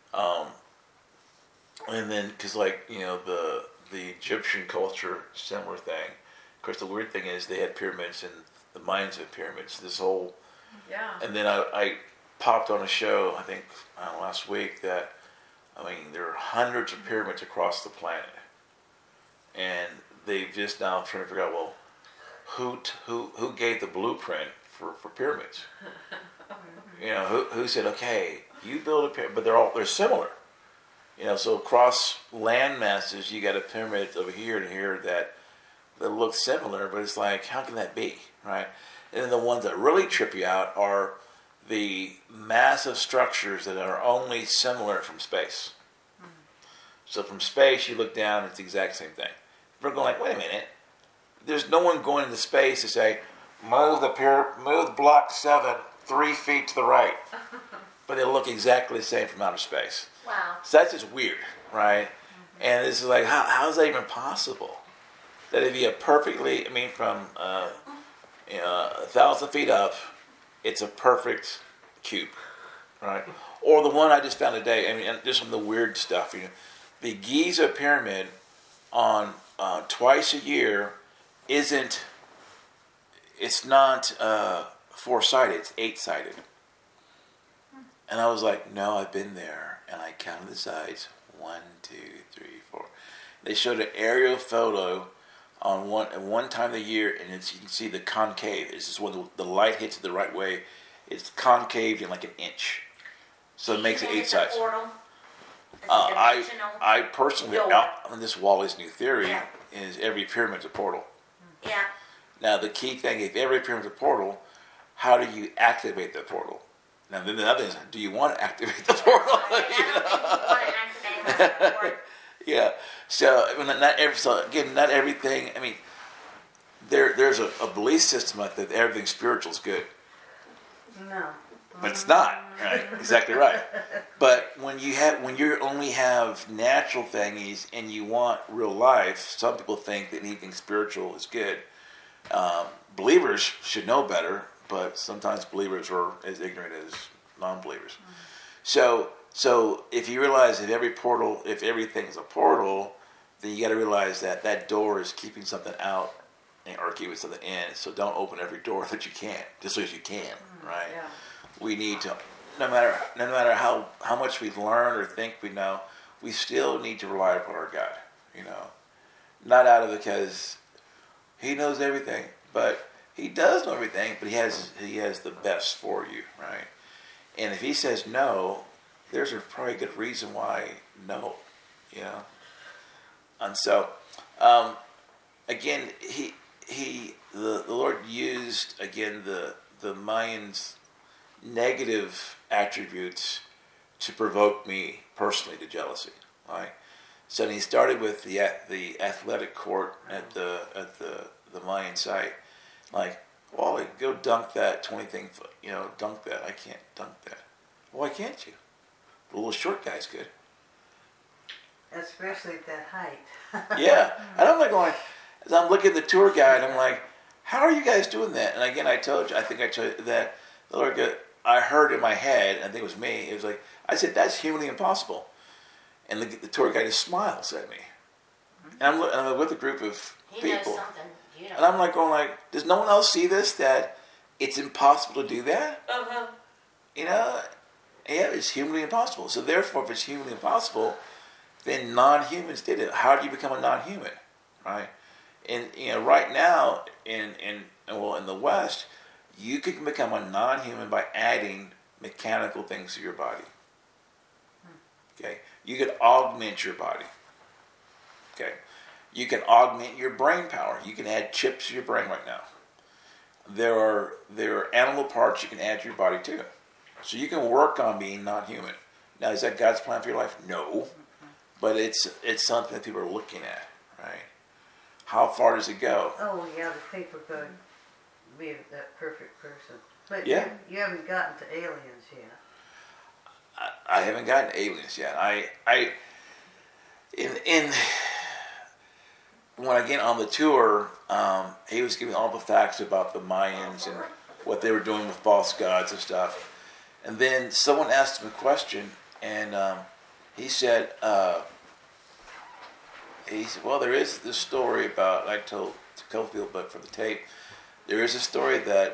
And then, because the Egyptian culture, similar thing. Of course, the weird thing is they had pyramids, and the Mayans had pyramids. This whole, Yeah. and then I popped on a show, I think last week, that there are hundreds of pyramids across the planet, and they've just now trying to figure out, well, who gave the blueprint for pyramids? Who said, okay, you build a pyramid, but they're similar. So across land masses, you got a pyramid over here and here that look similar, but it's like, how can that be, right? And then the ones that really trip you out are the massive structures that are only similar from space. So from space, you look down, it's the exact same thing. We're going like, wait a minute. There's no one going into space to say, move the block 7 3 feet to the right. But they look exactly the same from outer space. Wow. So that's just weird, right? And this is like, how is that even possible? That it'd be a perfectly, from 1,000 feet up, it's a perfect cube, right? Or the one I just found today, just some of the weird stuff, the Giza pyramid on twice a year it's not 4-sided, it's 8-sided. And I was like, no, I've been there, and I counted the sides, 1, 2, 3, 4. They showed an aerial photo on one time of the year, and you can see the concave. It's just when the light hits it the right way, it's concaved in like an inch. So it makes it 8 sides. I personally, on this Wally's new theory, is every pyramid's a portal. Yeah. Now the key thing, if every pyramid's a portal, how do you activate the portal? Now then the other is, do you want to activate the portal? I don't think you want to activate the portal. Yeah. So not everything. there's a belief system out there that everything spiritual is good. No. But it's not, right? Exactly right. But when you only have natural things and you want real life, some people think that anything spiritual is good. Believers should know better, but sometimes believers are as ignorant as non-believers. So if you realize if everything's a portal, then you got to realize that door is keeping something out or keeping something in. So don't open every door that you can, just as you can, right? Yeah. We need to, no matter how much we learn or think we know, we still need to rely upon our God. Not out of because He knows everything, but He does know everything. But He has the best for you, right? And if He says no, there's a probably good reason why no, And so, again, the Lord used again the Mayans' negative attributes to provoke me personally to jealousy. Right? So He started with the athletic court at the Mayan site. Like, well, go dunk that 20 foot. Dunk that. I can't dunk that. Why can't you? The little short guy's good. Especially at that height. Yeah, and I'm like going. As I'm looking at the tour guide, I'm like, how are you guys doing that? And again, I told you that the Lord. I heard in my head, I think it was me, it was like, I said, that's humanly impossible. And the tour guide just smiles at me. And I'm with a group of He people. knows something you don't. And I'm like going does no one else see this, that it's impossible to do that? Uh-huh. Yeah, it's humanly impossible. So therefore, if it's humanly impossible, then non-humans did it. How do you become a non-human, right? And right now in the West, you can become a non-human by adding mechanical things to your body. Okay, you can augment your body. Okay, you can augment your brain power. You can add chips to your brain right now. There are animal parts you can add to your body too, so you can work on being non-human. Now, is that God's plan for your life? No, but it's something that people are looking at, right? How far does it go? Oh, yeah, the people could be that perfect person. But Yeah. you haven't gotten to aliens yet. I haven't gotten aliens yet. When again on the tour, he was giving all the facts about the Mayans and what they were doing with false gods and stuff. And then someone asked him a question, and he said, well, there is this story about, I told Cofield, but for the tape, there is a story that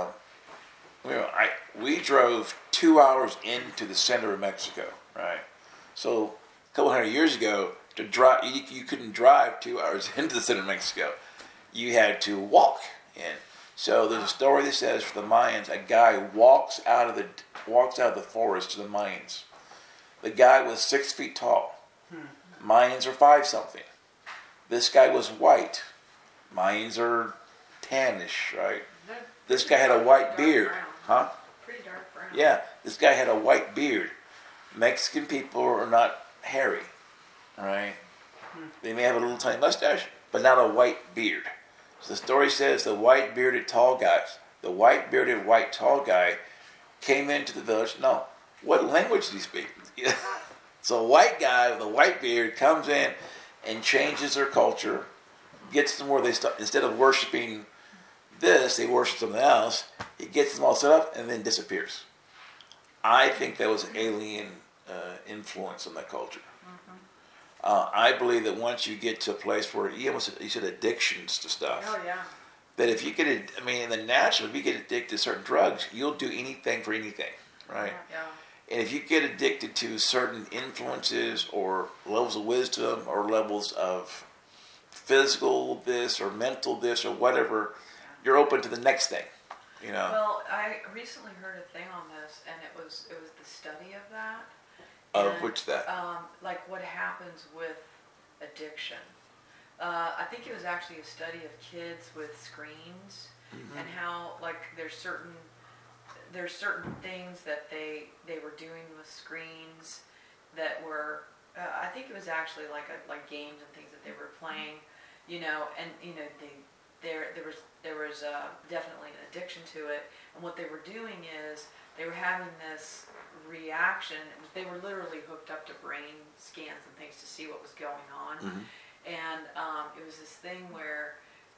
we drove 2 hours into the center of Mexico, right? So a couple hundred years ago, to drive, you couldn't drive 2 hours into the center of Mexico. You had to walk in. So there's a story that says for the Mayans, a guy walks out of the forest to the Mayans. The guy was 6 feet tall. Mayans are 5-something. This guy was white. Mayans are tannish, right? This guy had a white beard. Huh? Pretty dark brown. Yeah, this guy had a white beard. Mexican people are not hairy, right? They may have a little tiny mustache, but not a white beard. So the story says the white-bearded tall white tall guy came into the village. Now, what language did he speak? So a white guy with a white beard comes in and changes their culture, gets them where they start. Instead of worshiping this, they worship something else. He gets them all set up and then disappears. I think that was alien influence on that culture. I believe that once you get to a place where you said addictions to stuff. Oh yeah. That if you get it, in the natural, if you get addicted to certain drugs, you'll do anything for anything, right? Yeah. And if you get addicted to certain influences or levels of wisdom or levels of physical this or mental this or whatever, you're open to the next thing, Well, I recently heard a thing on this, and it was the study of that. Of And, which that? like what happens with addiction. I think it was actually a study of kids with screens and how there's certain things that they were doing with screens that were I think it was actually like games and things that they were playing, and there was definitely an addiction to it, and what they were doing is they were having this reaction. They were literally hooked up to brain scans and things to see what was going on, and it was this thing where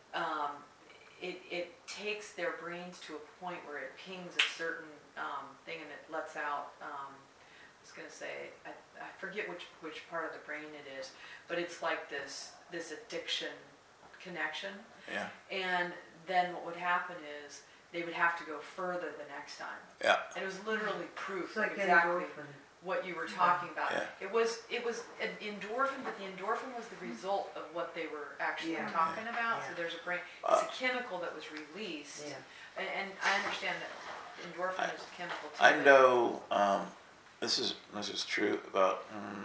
it takes their brains to a point where it pings a certain thing and it lets out. I was gonna say I forget which part of the brain it is, but it's like this addiction connection. Yeah. And then what would happen is they would have to go further the next time. Yeah. And it was literally proof It's like exactly endorphin. what you were talking about. Yeah. It was an endorphin, but the endorphin was the result of what they were actually Yeah. talking about. Yeah. So there's a brain, it's a chemical that was released. Yeah. And I understand that endorphin is a chemical too. I know this is true. About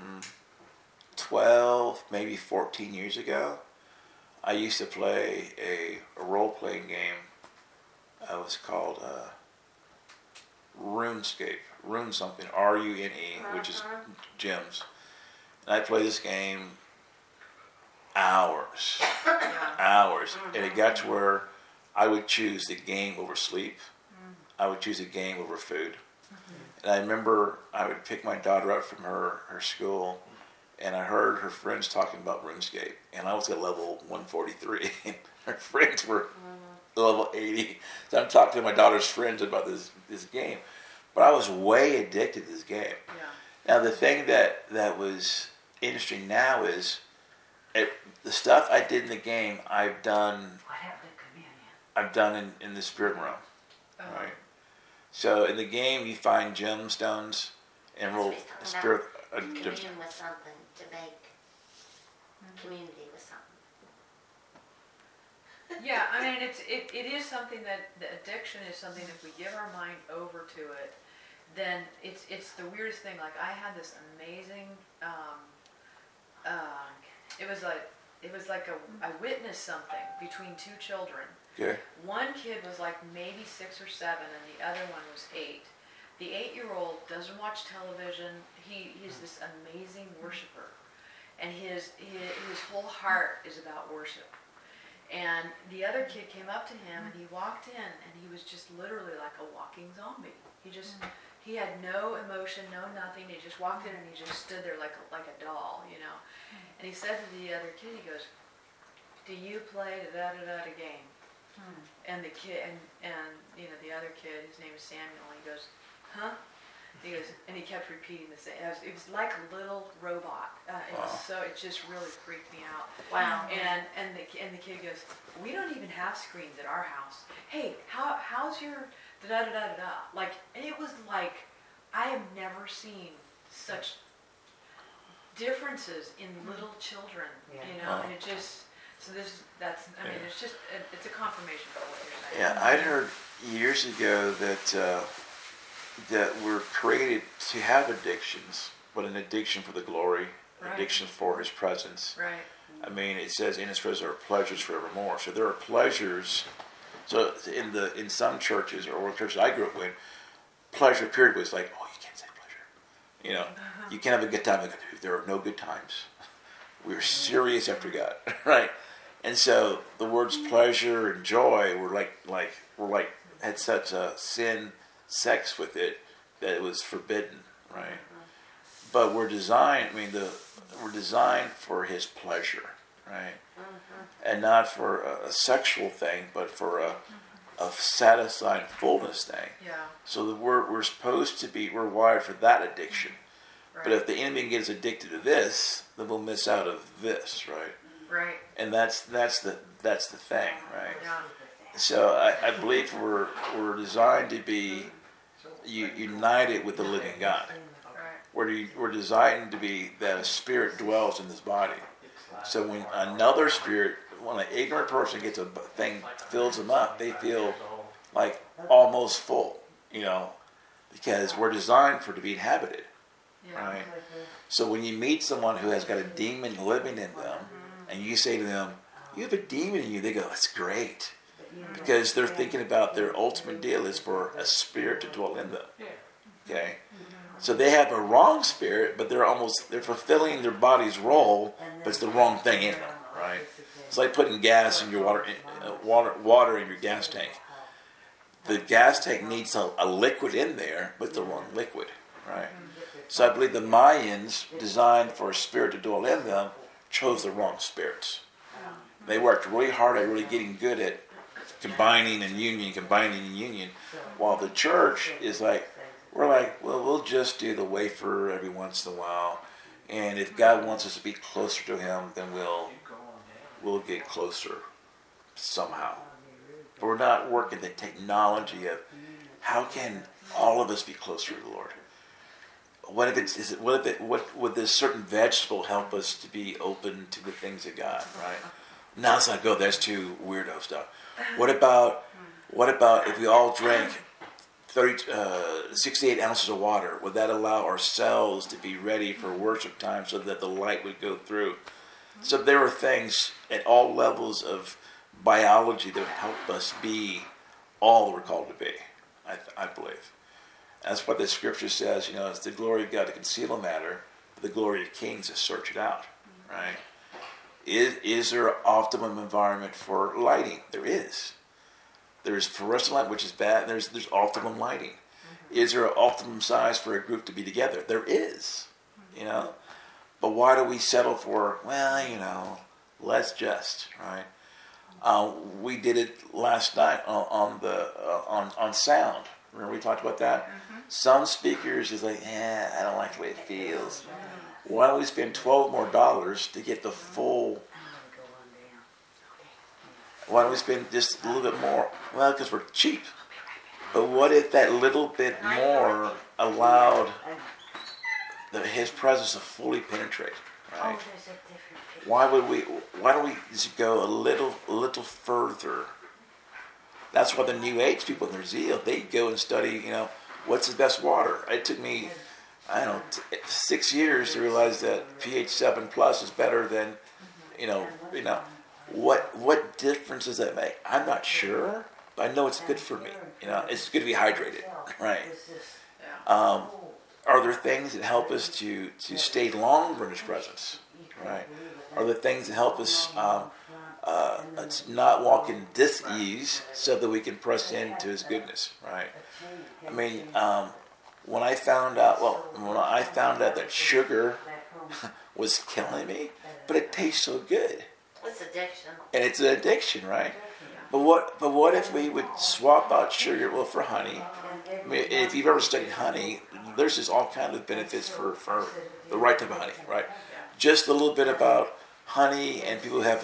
12, maybe 14 years ago, I used to play a role-playing game. It was called RuneScape. Rune something, R-U-N-E, which is gems. And I played this game hours. And it got to where I would choose the game over sleep. I would choose a game over food. And I remember I would pick my daughter up from her school, and I heard her friends talking about RuneScape, and I was at level 143. Her friends were level 80. So I'm talking to my daughter's friends about this game. But I was way addicted to this game. Yeah. Now the thing that was interesting now is the stuff I did in the game I've done What happened to communion? I've done in the spirit realm. Right? So in the game you find gemstones, emerald, spirit. Communion with something to make community with something. Yeah, I mean, it is something that the addiction is something, if we give our mind over to it, then it's the weirdest thing. Like I had this amazing, it was like I witnessed something between two children. Okay. One kid was like maybe 6 or 7, and the other one was 8. The 8-year-old doesn't watch television. He's this amazing worshiper, and his whole heart is about worship. And the other kid came up to him, and he walked in, and he was just literally like a walking zombie. He had no emotion, no nothing. He just walked in, and he just stood there like a doll, you know. And he said to the other kid, he goes, "Do you play the game?" And the kid, and you know, the other kid, his name is Samuel, he goes, "Huh?" He goes, and he kept repeating the same. It was like a little robot. It just really freaked me out. Wow. And the kid goes, "We don't even have screens at our house. Hey, how's your da da da da da?" Like, and it was like I have never seen such differences in little children. Yeah. You know, and it just. So it's a confirmation of what you're saying. Yeah, I'd heard years ago that we're created to have addictions, but an addiction for the glory, Right. addiction for His presence. Right. I mean, it says in His presence are pleasures forevermore. So there are pleasures. So in some churches or churches I grew up in, pleasure period was like, oh, you can't say pleasure. You know, you can't have a good time. There are no good times. We're serious after God, right? And so the words pleasure and joy were like had such a sin sex with it that it was forbidden, right? But we're designed. I mean, we're designed for His pleasure, right? And not for a sexual thing, but for a satisfying fullness thing. Yeah. So we're supposed to be. We're wired for that addiction. Right. But if the enemy gets addicted to this, then we'll miss out of this, right? Right. And that's the thing, right? Yeah. So I believe we're designed to be united with the living God. Right. We're designed to be that a spirit dwells in this body. So when another spirit, when an ignorant person gets a thing, fills them up, they feel like almost full, you know, because we're designed for it to be inhabited. Yeah. Right. So when you meet someone who has got a demon living in them, and you say to them, "You have a demon in you," they go, "That's great," because they're thinking about their ultimate deal is for a spirit to dwell in them. Okay, so they have a wrong spirit, but they're fulfilling their body's role, but it's the wrong thing in them. Right? It's like putting gas in your water in your gas tank. The gas tank needs a liquid in there, but the wrong liquid, right? So I believe the Mayans, designed for a spirit to dwell in them, chose the wrong spirits. They worked really hard at really getting good at combining and union, while the church is like, we're like, well, we'll just do the wafer every once in a while, and if God wants us to be closer to Him, then we'll get closer somehow. But we're not working the technology of how can all of us be closer to the Lord. What would this certain vegetable help us to be open to the things of God, right? Now it's like, oh, that's too weirdo stuff. What about if we all drank 68 ounces of water? Would that allow our cells to be ready for worship time so that the light would go through? So there are things at all levels of biology that would help us be all that we're called to be, I believe. That's what the scripture says, it's the glory of God to conceal a matter, but the glory of kings to search it out, right? Is there an optimum environment for lighting? There is. There's fluorescent light, which is bad, and there's optimum lighting. Is there an optimum size for a group to be together? There is, But why do we settle for, let's just, right? We did it last night on sound. Remember we talked about that? Some speakers is like, I don't like the way it feels. Why don't we spend $12 more to get the full? Why don't we spend just a little bit more? Well, because we're cheap. But what if that little bit more allowed His presence to fully penetrate? Right? Why don't we just go a little further? That's why the New Age people in their zeal, they go and study, what's the best water. It took me, 6 years to realize that pH 7+ is better than, what difference does that make? I'm not sure, but I know it's good for me. It's good to be hydrated, right? Are there things that help us to stay longer in His presence, right? Are there things that help us not walk in dis-ease so that we can press into His goodness, right? I mean, when I found out that sugar was killing me, but it tastes so good. It's addiction. And it's an addiction, right? But what if we would swap out sugar, for honey? I mean, if you've ever studied honey, there's just all kinds of benefits for the right type of honey, right? Just a little bit about honey and people who have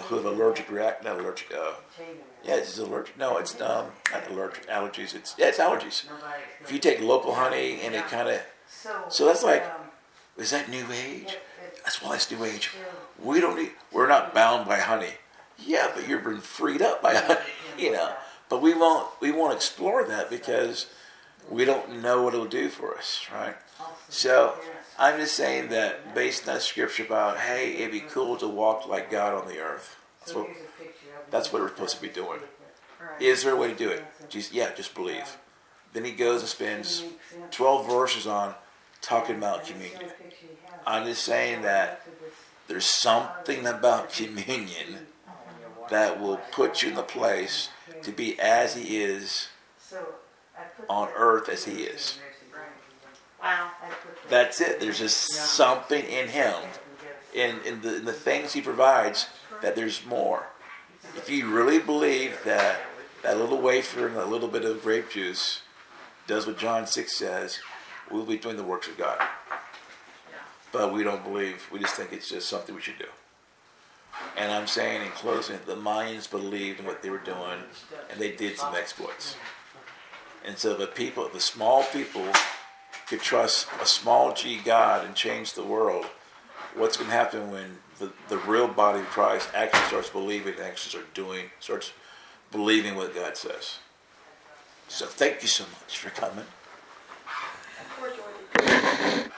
it's allergic. No, it's not allergic. Allergies. It's allergies. If you take local honey and it kind of, so that's like, is that New Age? That's why it's New Age. We're not bound by honey. Yeah, but you're being freed up by honey, But we won't explore that because we don't know what it'll do for us, right? So I'm just saying that based on scripture about, hey, it'd be cool to walk like God on the earth. That's what we're supposed to be doing. Is there a way to do it? Just believe. Then he goes and spends 12 verses on talking about communion. I'm just saying that there's something about communion that will put you in the place to be as He is on earth as He is. Wow. That's it. There's just something in Him, in the things He provides, that there's more. If you really believe that little wafer and a little bit of grape juice does what John 6 says, we'll be doing the works of God. But we don't believe. We just think it's just something we should do. And I'm saying in closing, the Mayans believed in what they were doing, and they did some exploits. And so the small people could trust a small G God and change the world. What's going to happen when the real body of Christ actually starts believing and actually starts believing what God says? So thank you so much for coming. Poor Georgie.